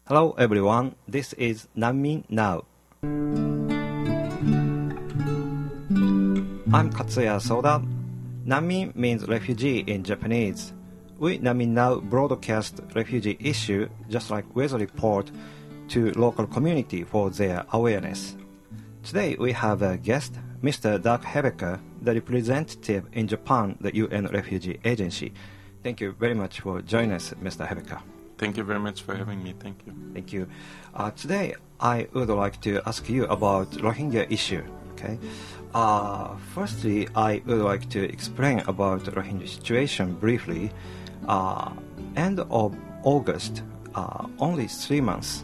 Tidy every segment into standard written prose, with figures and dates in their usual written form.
Hello everyone, this is Nanmin Now. I'm Katsuya Soda. Nanmin means refugee in Japanese. We Nanmin Now broadcast refugee issue just like weather report to local community for their awareness. Today we have a guest, Mr. Doug Hebeke, the representative in Japan, the UN Refugee Agency. Thank you very much for joining us, Mr. Hebeke. Thank you very much for having me. Thank you. Thank you. Today, I would like to ask you about Rohingya issue. Okay. Firstly, I would like to explain about the Rohingya situation briefly. End of August, only 3 months,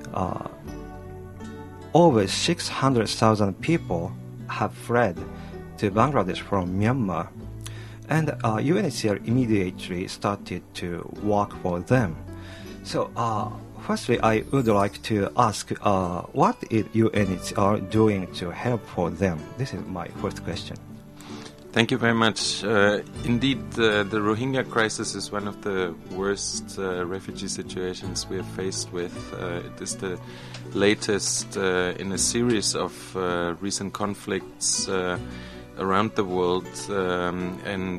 over 600,000 people have fled to Bangladesh from Myanmar, and UNHCR immediately started to work for them. So, firstly, I would like to ask, what is UNHCR doing to help for them? This is my first question. Thank you very much. Indeed, the Rohingya crisis is one of the worst refugee situations we have faced with. It is the latest in a series of recent conflicts around the world, and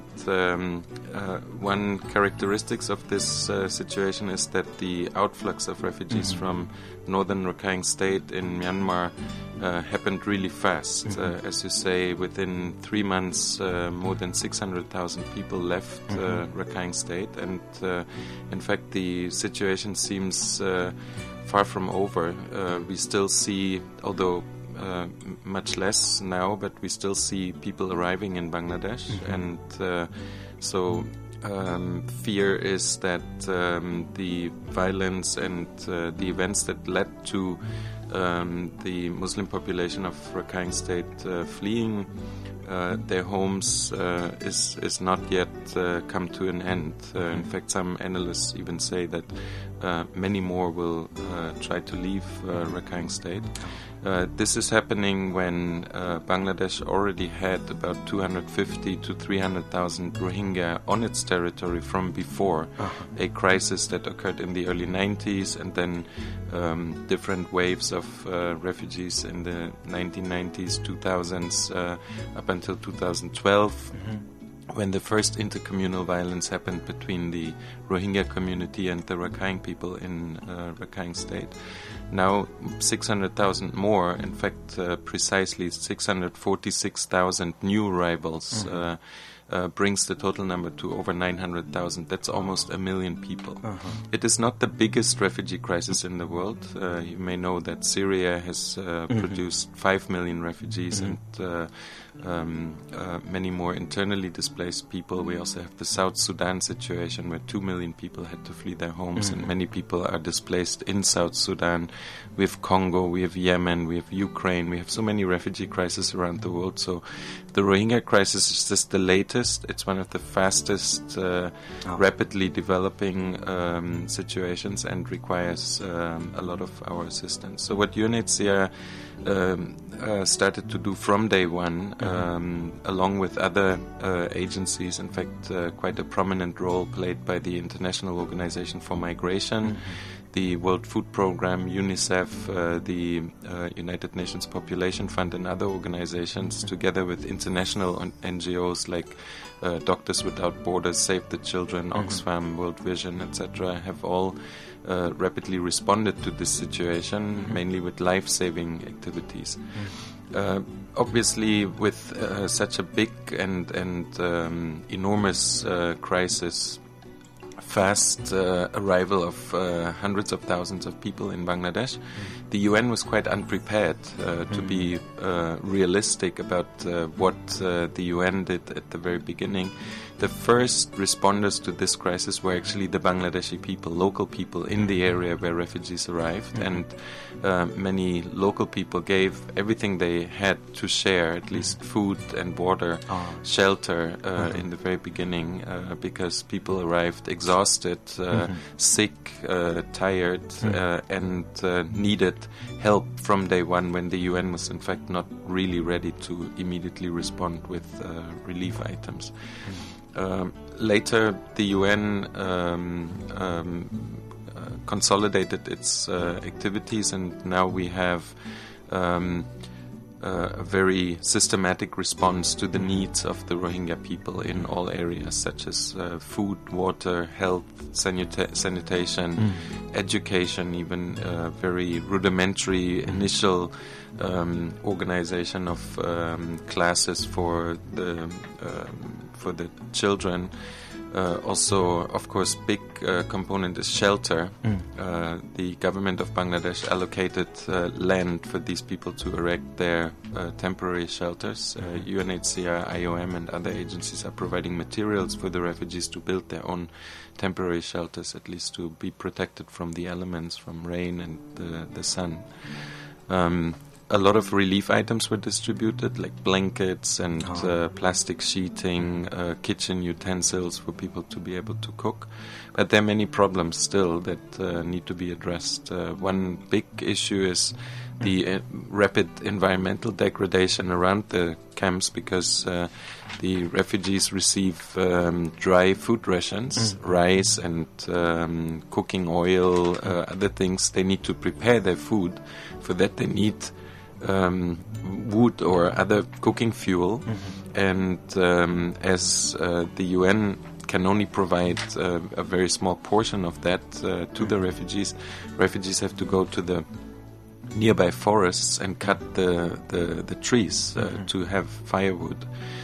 one characteristics of this situation is that the outflux of refugees from northern Rakhine State in Myanmar happened really fast. As you say, within 3 months, more than 600,000 people left Rakhine State, and in fact the situation seems far from over. We still see, although much less now, but we still see people arriving in Bangladesh, and so fear is that the violence and the events that led to the Muslim population of Rakhine State fleeing their homes is not yet come to an end. In fact, some analysts even say that many more will try to leave Rakhine State. This is happening when Bangladesh already had about 250 to 300,000 Rohingya on its territory from before a crisis that occurred in the early 90s, and then different waves of refugees in the 1990s, 2000s, up until 2012. When the first intercommunal violence happened between the Rohingya community and the Rakhine people in Rakhine State. Now 600,000 more, in fact precisely 646,000 new arrivals brings the total number to over 900,000. That's almost 1 million people. It is not the biggest refugee crisis in the world. You may know that Syria has produced 5 million refugees and many more internally displaced people. We also have the South Sudan situation where 2 million people had to flee their homes, and many people are displaced in South Sudan. We have Congo, we have Yemen, we have Ukraine. We have so many refugee crises around the world. So the Rohingya crisis is just the latest. It's one of the fastest, rapidly developing situations, and requires a lot of our assistance. So what UNHCR started to do from day one, along with other agencies, in fact quite a prominent role played by the International Organization for Migration, the World Food Programme, UNICEF, the United Nations Population Fund, and other organizations, together with international NGOs like Doctors Without Borders, Save the Children, Oxfam, World Vision, etc., have all rapidly responded to this situation, mainly with life-saving activities. Obviously, with such a big and enormous crisis, fast arrival of hundreds of thousands of people in Bangladesh, the UN was quite unprepared to be realistic about what the UN did at the very beginning. The first responders to this crisis were actually the Bangladeshi people, local people in the area where refugees arrived, and many local people gave everything they had to share, at least food and water, shelter in the very beginning, because people arrived exhausted, sick, tired, and needed help from day one, when the UN was in fact not really ready to immediately respond with relief items. Later, the UN consolidated its activities, and now we have a very systematic response to the needs of the Rohingya people in all areas, such as food, water, health, sanitation, education, even very rudimentary initial organization of classes for the children. Also, of course, big component is shelter. The government of Bangladesh allocated land for these people to erect their temporary shelters. UNHCR, IOM and other agencies are providing materials for the refugees to build their own temporary shelters, at least to be protected from the elements, from rain and the sun. A lot of relief items were distributed, like blankets and plastic sheeting, kitchen utensils for people to be able to cook. But there are many problems still that need to be addressed. One big issue is the rapid environmental degradation around the camps, because the refugees receive dry food rations, rice and cooking oil, other things. They need to prepare their food. For that they need wood or other cooking fuel, and as the UN can only provide a very small portion of that to the refugees have to go to the nearby forests and cut the trees to have firewood.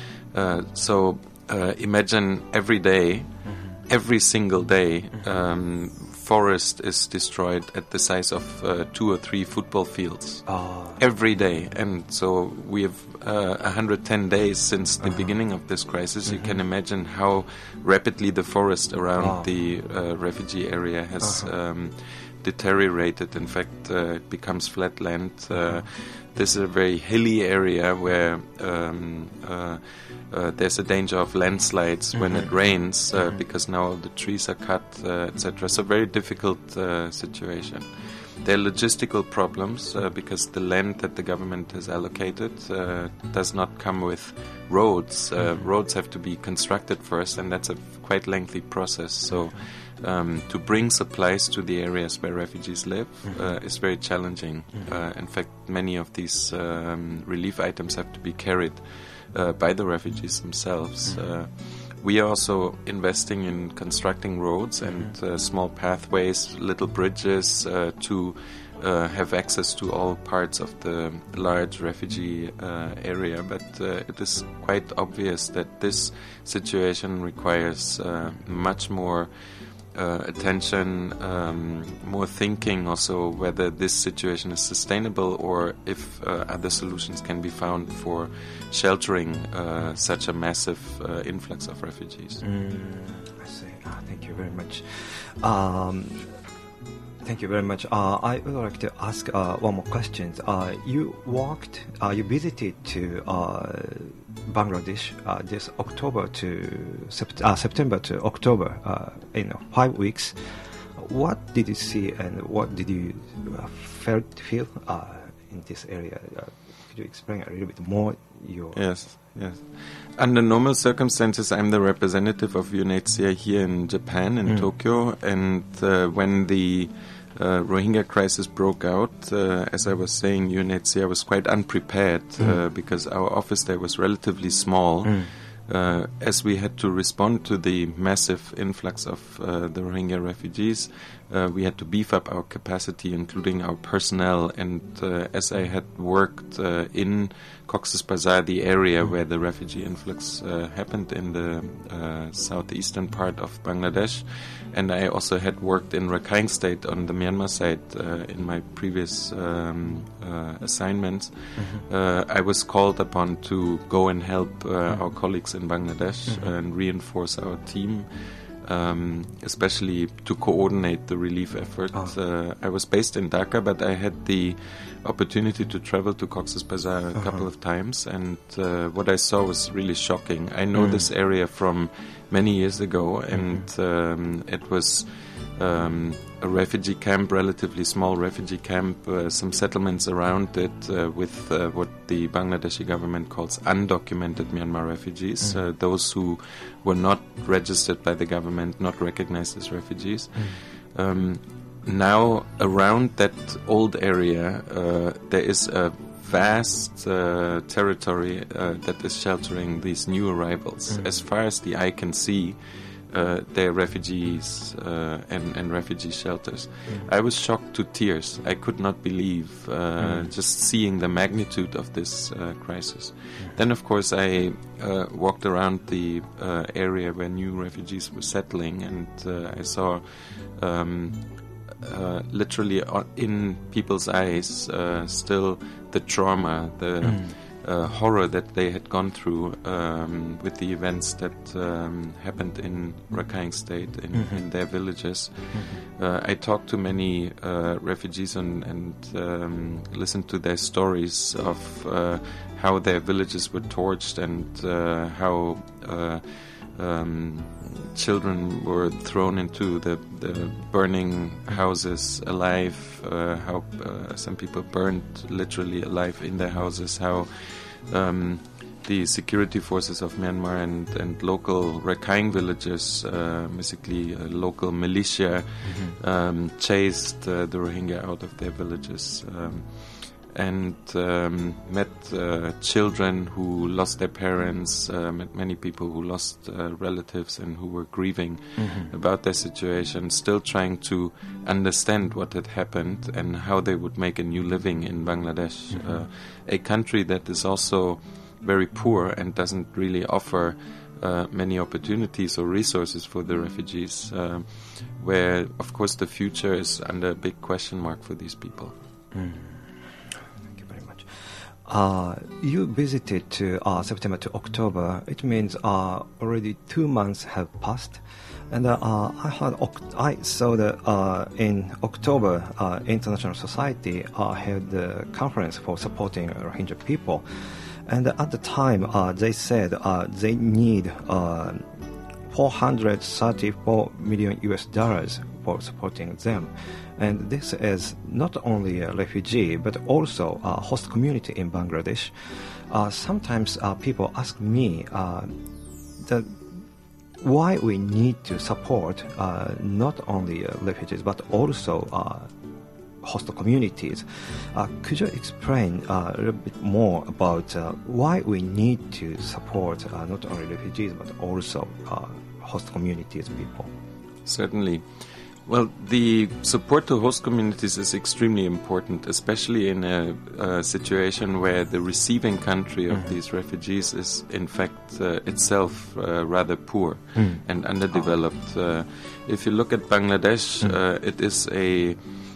So imagine every day, every single day, forest is destroyed at the size of 2 or 3 football fields every day. And so we have 110 days since the beginning of this crisis. You can imagine how rapidly the forest around the refugee area has deteriorated. In fact, it becomes flat land. This is a very hilly area where there's a danger of landslides when it rains, because now all the trees are cut, etc. So very difficult situation. There are logistical problems because the land that the government has allocated does not come with roads. Roads have to be constructed first, and that's a quite lengthy process. So to bring supplies to the areas where refugees live is very challenging. In fact, many of these relief items have to be carried by the refugees themselves. We are also investing in constructing roads and small pathways, little bridges to have access to all parts of the large refugee area. But it is quite obvious that this situation requires much more attention, more thinking also whether this situation is sustainable, or if other solutions can be found for sheltering such a massive influx of refugees. I see. Thank you very much. Thank you very much. I would like to ask one more question. You visited to Bangladesh this October to September to October, 5 weeks. What did you see and what did you feel in this area? Could you explain a little bit more? Yes. Under normal circumstances, I'm the representative of UNHCR here in Japan, in Tokyo, and when the Rohingya crisis broke out, as I was saying, UNHCR was quite unprepared because our office there was relatively small. As we had to respond to the massive influx of the Rohingya refugees, we had to beef up our capacity, including our personnel. And as I had worked in Cox's Bazar, the area where the refugee influx happened in the southeastern part of Bangladesh, and I also had worked in Rakhine State on the Myanmar side in my previous assignments, I was called upon to go and help our colleagues in Bangladesh and reinforce our team, especially to coordinate the relief effort. I was based in Dhaka, but I had the opportunity to travel to Cox's Bazar a couple of times, and what I saw was really shocking. I know this area from many years ago, and it was a refugee camp, relatively small refugee camp, some settlements around it with what the Bangladeshi government calls undocumented Myanmar refugees, those who were not registered by the government, not recognized as refugees. now around that old area, there is a vast territory that is sheltering these new arrivals. As far as the eye can see, there are refugees and refugee shelters. I was shocked to tears. I could not believe just seeing the magnitude of this crisis. Then, of course, I walked around the area where new refugees were settling, and I saw literally in people's eyes still the trauma, the horror that they had gone through with the events that happened in Rakhine State, in their villages. I talked to many refugees and listened to their stories of how their villages were torched and how children were thrown into the burning houses alive, how some people burned literally alive in their houses, how the security forces of Myanmar and local Rakhine villagers, basically a local militia, chased the Rohingya out of their villages. And met children who lost their parents, met many people who lost relatives and who were grieving about their situation, still trying to understand what had happened and how they would make a new living in Bangladesh, a country that is also very poor and doesn't really offer many opportunities or resources for the refugees, where, of course, the future is under a big question mark for these people. You visited September to October. It means already 2 months have passed, and I saw that in October, International Society held the conference for supporting Rohingya people, and at the time they said they need $434 million for supporting them. And this is not only a refugee, but also a host community in Bangladesh. Sometimes people ask me why we need to support not only refugees, but also host communities. Could you explain a little bit more about why we need to support not only refugees, but also host communities people? Certainly. Well, the support to host communities is extremely important, especially in a situation where the receiving country of these refugees is, in fact, itself rather poor and underdeveloped. If you look at Bangladesh, it is a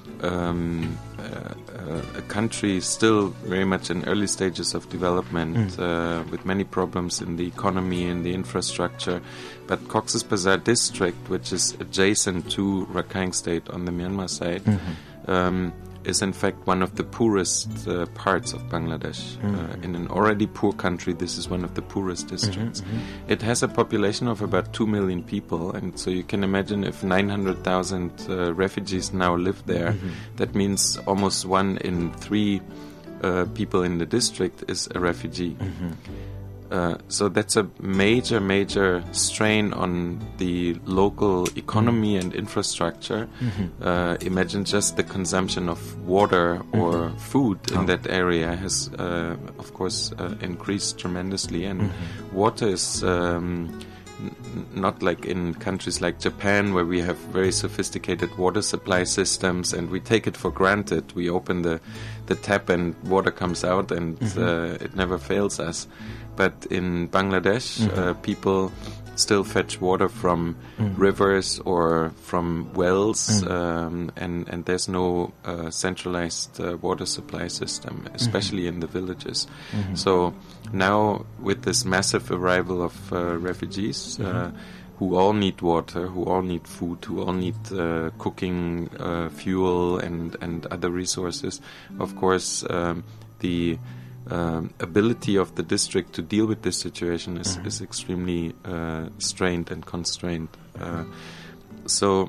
country still very much in early stages of development, with many problems in the economy and the infrastructure. But Cox's Bazar district, which is adjacent to Rakhine State on the Myanmar side, is in fact one of the poorest parts of Bangladesh. In an already poor country, this is one of the poorest districts. It has a population of about 2 million people, and so you can imagine if 900,000 refugees now live there, that means almost 1 in 3 people in the district is a refugee. So that's a major strain on the local economy and infrastructure. Imagine just the consumption of water or food in that area has, of course, increased tremendously. And water is not like in countries like Japan, where we have very sophisticated water supply systems and we take it for granted. We open the tap and water comes out and it never fails us. But in Bangladesh, people still fetch water from rivers or from wells, and there's no centralized water supply system, especially in the villages. So now with this massive arrival of refugees, who all need water, who all need food, who all need cooking fuel and other resources, of course, the ability of the district to deal with this situation is extremely strained and constrained. So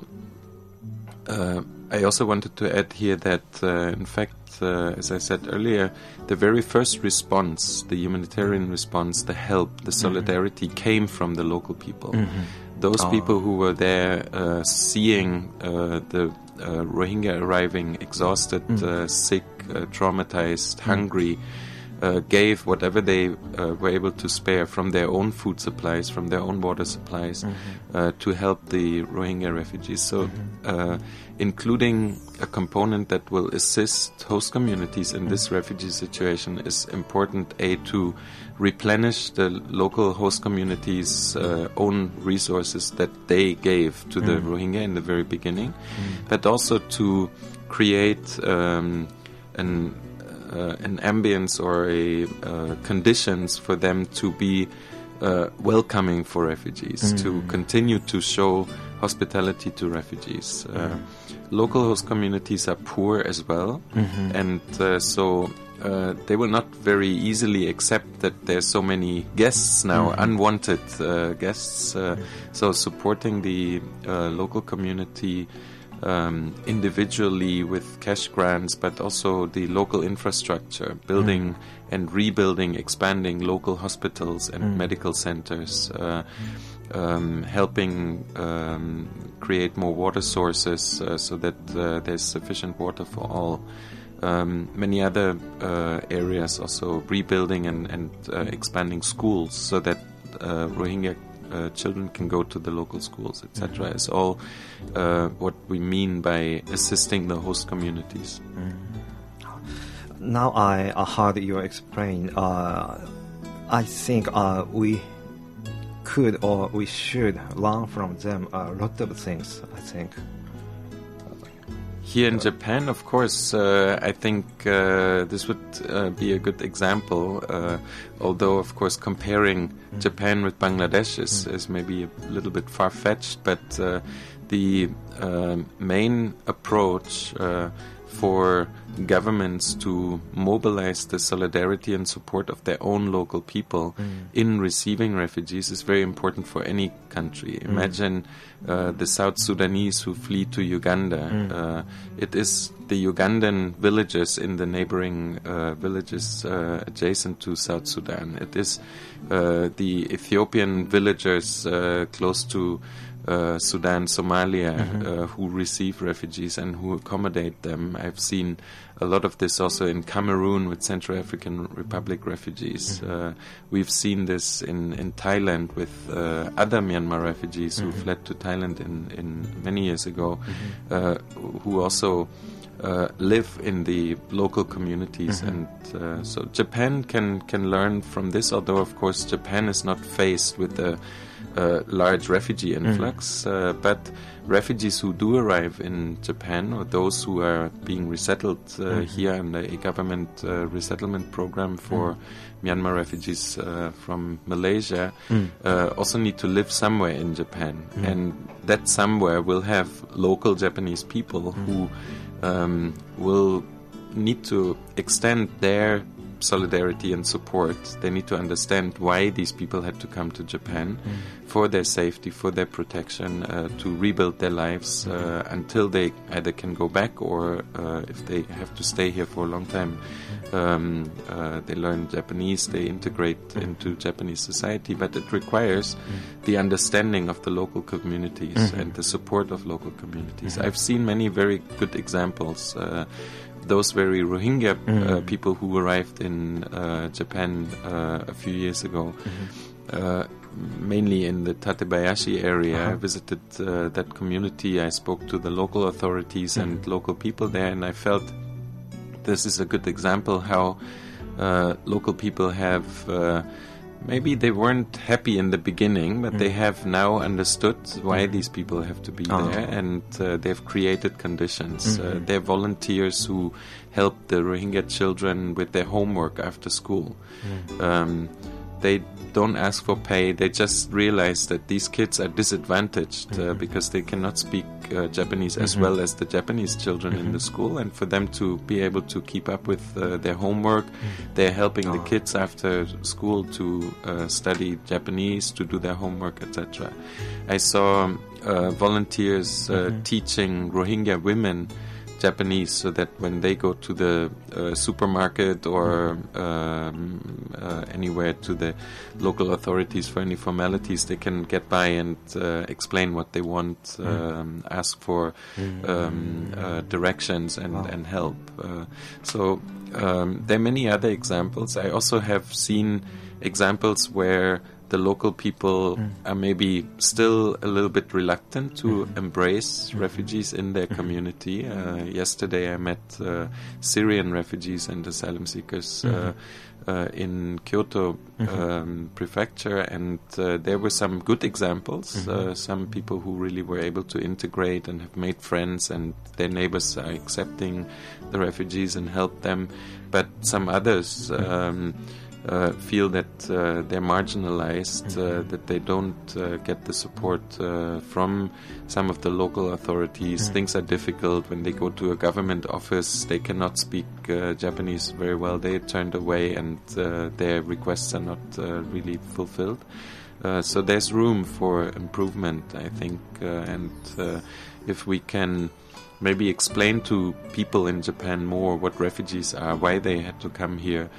I also wanted to add here that, in fact, as I said earlier, the very first response, the humanitarian response, the help, the solidarity came from the local people. Those people who were there seeing the Rohingya arriving exhausted, sick, traumatized, hungry, gave whatever they were able to spare from their own food supplies, from their own water supplies, to help the Rohingya refugees. So including a component that will assist host communities in this refugee situation is important, to replenish the local host communities' own resources that they gave to the Rohingya in the very beginning, but also to create an ambience or conditions for them to be welcoming for refugees, to continue to show hospitality to refugees. Local host communities are poor as well, and so they will not very easily accept that there's so many guests now, unwanted guests. So supporting the local community individually with cash grants, but also the local infrastructure, building and rebuilding, expanding local hospitals and medical centers, helping create more water sources so that there's sufficient water for all. Many other areas also rebuilding and expanding schools so that Rohingya children can go to the local schools, etc. is all what we mean by assisting the host communities. Now I heard you explain. I think we could or we should learn from them a lot of things, I think. Here in Japan, of course, I think this would be a good example, although, of course, comparing Japan with Bangladesh is maybe a little bit far-fetched, but the main approach for governments to mobilize the solidarity and support of their own local people in receiving refugees is very important for any country. Imagine the South Sudanese who flee to Uganda. It is the Ugandan villages in the neighboring villages adjacent to South Sudan. It is the Ethiopian villagers close to Sudan, Somalia, who receive refugees and who accommodate them. I've seen a lot of this also in Cameroon with Central African Republic refugees. We've seen this in Thailand with other Myanmar refugees who fled to Thailand in many years ago, who also live in the local communities. And so Japan can learn from this, although of course Japan is not faced with a large refugee influx, but refugees who do arrive in Japan, or those who are being resettled here under a government resettlement program for Myanmar refugees from Malaysia, also need to live somewhere in Japan, and that somewhere will have local Japanese people who will need to extend their solidarity and support. They need to understand why these people had to come to Japan, for their safety, for their protection, to rebuild their lives until they either can go back, or if they have to stay here for a long time, they learn Japanese, they integrate into Japanese society. But it requires the understanding of the local communities and the support of local communities. I've seen many very good examples. Those very Rohingya people who arrived in Japan a few years ago, mainly in the Tatebayashi area. I visited that community. I spoke to the local authorities and local people there, and I felt this is a good example how local people have maybe they weren't happy in the beginning, but they have now understood why these people have to be there, and they've created conditions. They're volunteers who help the Rohingya children with their homework after school. They don't ask for pay. They just realize that these kids are disadvantaged because they cannot speak Japanese as well as the Japanese children in the school, and for them to be able to keep up with their homework, they're helping the kids after school to study Japanese, to do their homework, etc. I saw volunteers teaching Rohingya women Japanese, so that when they go to the supermarket or anywhere to the local authorities for any formalities, they can get by and explain what they want, ask for directions and help. So there are many other examples. I also have seen examples where the local people are maybe still a little bit reluctant to embrace refugees in their community. Yesterday I met Syrian refugees and asylum seekers in Kyoto prefecture, and there were some good examples. Some people who really were able to integrate and have made friends, and their neighbors are accepting the refugees and help them. But some others feel that they're marginalized, that they don't get the support from some of the local authorities. Things are difficult when they go to a government office. They cannot speak Japanese very well. They are turned away, and their requests are not really fulfilled. So there's room for improvement, I think, and if we can maybe explain to people in Japan more what refugees are, why they had to come here,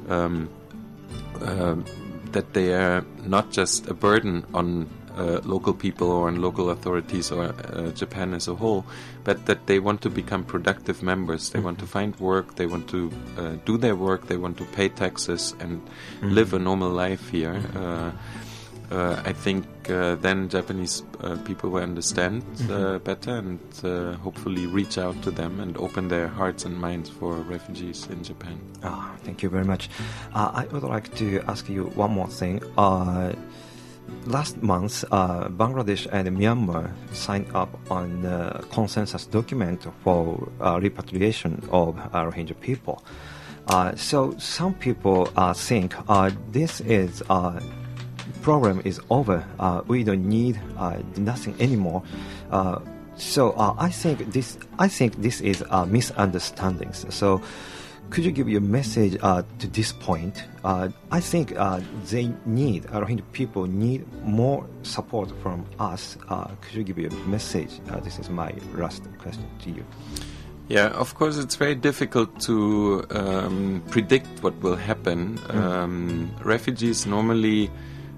that they are not just a burden on local people or on local authorities or Japan as a whole, but that they want to become productive members. They want to find work, they want to do their work, they want to pay taxes and live a normal life here. I think then Japanese people will understand better and hopefully reach out to them and open their hearts and minds for refugees in Japan. Thank you very much. I would like to ask you one more thing. Last month, Bangladesh and Myanmar signed up on a consensus document for repatriation of Rohingya people. So some people think this is problem is over. We don't need nothing anymore. So I think this is misunderstandings. So could you give your message to this point? I think Rohingya people need more support from us. Could you give your message? This is my last question to you. Yeah, of course, it's very difficult to predict what will happen. Refugees normally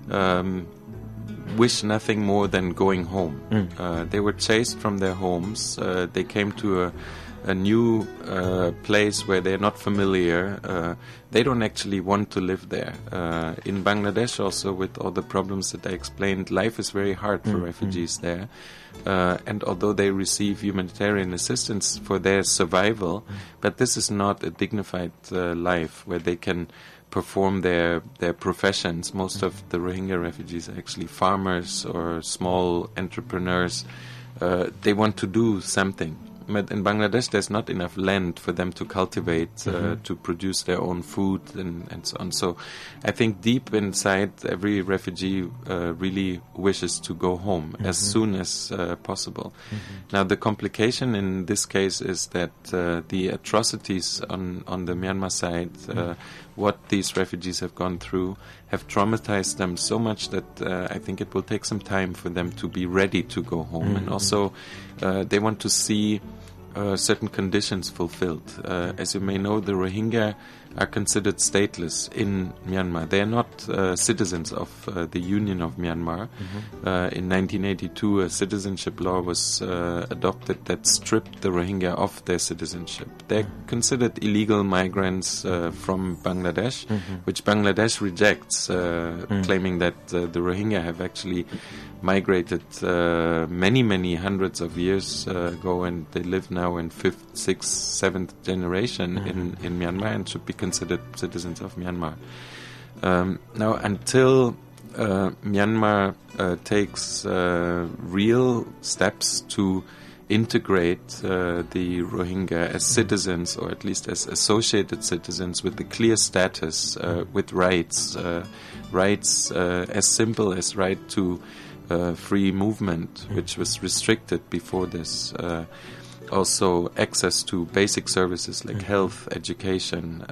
wish nothing more than going home. They were chased from their homes. They came to a new place where they're not familiar. They don't actually want to live there. In Bangladesh also, with all the problems that I explained, life is very hard for refugees there. And although they receive humanitarian assistance for their survival, but this is not a dignified life where they can perform their professions. Most of the Rohingya refugees are actually farmers or small entrepreneurs. They want to do something. But in Bangladesh, there's not enough land for them to cultivate, to produce their own food and so on. So I think deep inside, every refugee really wishes to go home as soon as possible. Now, the complication in this case is that the atrocities on the Myanmar side, what these refugees have gone through, have traumatized them so much that I think it will take some time for them to be ready to go home. And also, they want to see certain conditions fulfilled. As you may know, the Rohingya are considered stateless in Myanmar. They are not citizens of the Union of Myanmar. In 1982, a citizenship law was adopted that stripped the Rohingya of their citizenship. They're considered illegal migrants from Bangladesh, which Bangladesh rejects, claiming that the Rohingya have actually migrated many hundreds of years ago, and they live now in 5th, 6th, 7th generation in Myanmar and should be considered citizens of Myanmar. Now, until Myanmar takes real steps to integrate the Rohingya as citizens, or at least as associated citizens with a clear status, with rights as simple as right to free movement, which was restricted before this. Also, access to basic services like health, education,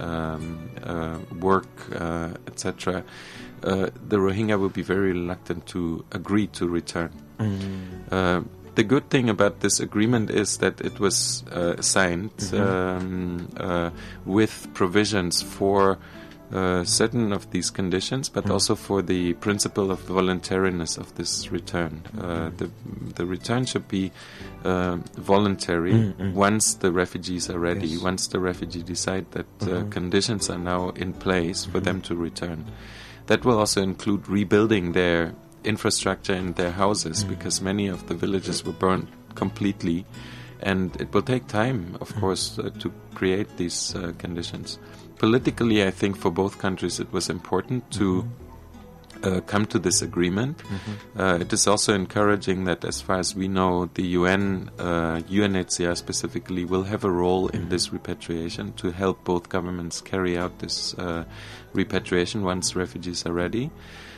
work, etc. The Rohingya will be very reluctant to agree to return. the good thing about this agreement is that it was signed with provisions for certain of these conditions, but also for the principle of voluntariness of this return. The return should be voluntary once the refugees are ready, once the refugees decide that conditions are now in place for them to return. That will also include rebuilding their infrastructure in their houses, because many of the villages were burned completely, and it will take time, of course, to create these conditions. Politically, I think for both countries it was important to come to this agreement. It is also encouraging that, as far as we know, the UN, UNHCR specifically, will have a role in this repatriation to help both governments carry out this repatriation once refugees are ready.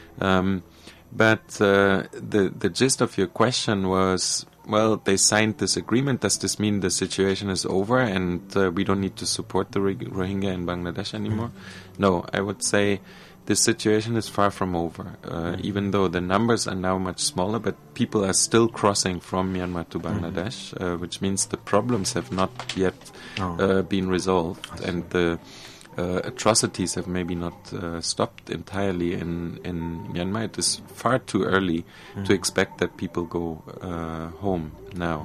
But the gist of your question was, well, they signed this agreement. Does this mean the situation is over and we don't need to support the Rohingya in Bangladesh anymore? No, I would say this situation is far from over, even though the numbers are now much smaller, but people are still crossing from Myanmar to Bangladesh, which means the problems have not yet been resolved, and the atrocities have maybe not stopped entirely in Myanmar. It is far too early to expect that people go home now.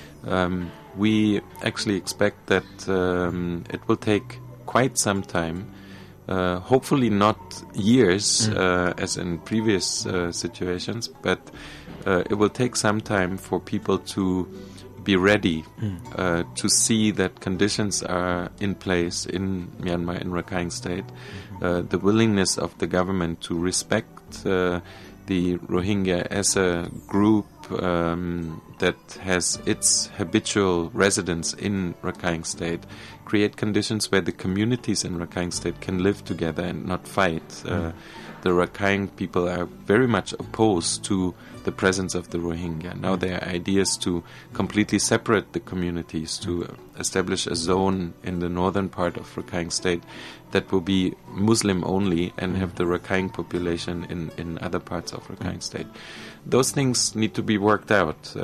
We actually expect that it will take quite some time, hopefully not years as in previous situations, but it will take some time for people to be ready to see that conditions are in place in Myanmar, in Rakhine State, the willingness of the government to respect the Rohingya as a group that has its habitual residence in Rakhine State, create conditions where the communities in Rakhine State can live together and not fight. The Rakhine people are very much opposed to the presence of the Rohingya. Now there are ideas to completely separate the communities, to establish a zone in the northern part of Rakhine State that will be Muslim only and have the Rakhine population in other parts of Rakhine State. Those things need to be worked out.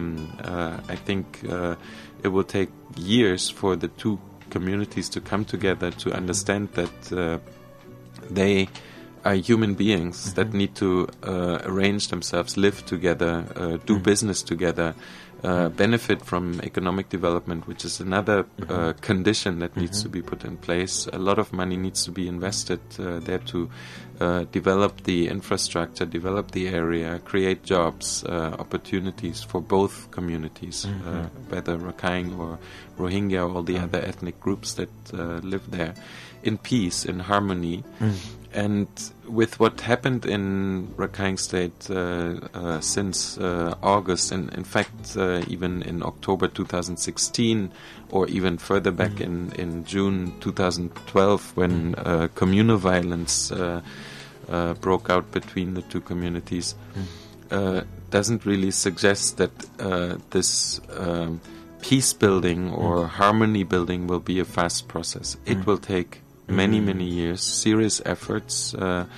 I think it will take years for the two communities to come together to understand that they are human beings that need to arrange themselves, live together, do business together, benefit from economic development, which is another condition that needs to be put in place. A lot of money needs to be invested there to develop the infrastructure, develop the area, create jobs, opportunities for both communities, whether Rakhine or Rohingya or all the other ethnic groups that live there, in peace, in harmony. And with what happened in Rakhine State since August, and in fact even in October 2016, or even further back in June 2012, when communal violence broke out between the two communities, doesn't really suggest that this peace building or harmony building will be a fast process. It will take many years, serious efforts.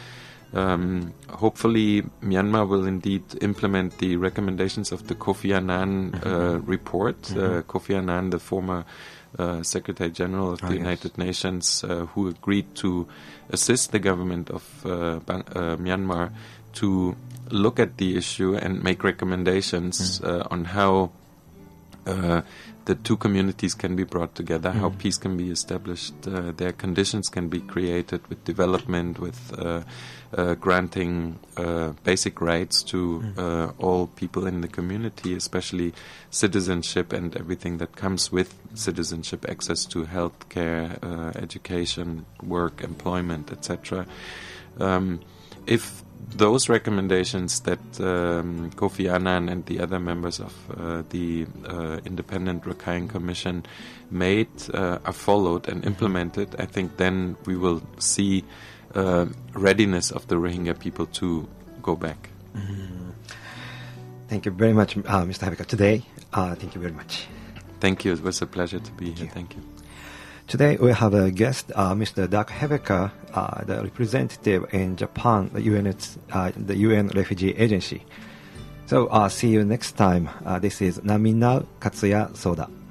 Hopefully Myanmar will indeed implement the recommendations of the Kofi Annan report. Kofi Annan, the former Secretary General of the United Nations, who agreed to assist the government of Myanmar to look at the issue and make recommendations on how the two communities can be brought together, how peace can be established, their conditions can be created with development, with granting basic rights to all people in the community, especially citizenship and everything that comes with citizenship, access to health care, education, work, employment, etc. If those recommendations that Kofi Annan and the other members of the Independent Rakhine Commission made are followed and implemented, I think then we will see readiness of the Rohingya people to go back. Thank you very much, Mr. Hebeka, today. Thank you very much. Thank you. It was a pleasure to be here. Thank you. Today we have a guest, Mr. Doug Hebeka, the representative in Japan, the UN Refugee Agency. So, see you next time. This is Namin Now Katsuya Soda.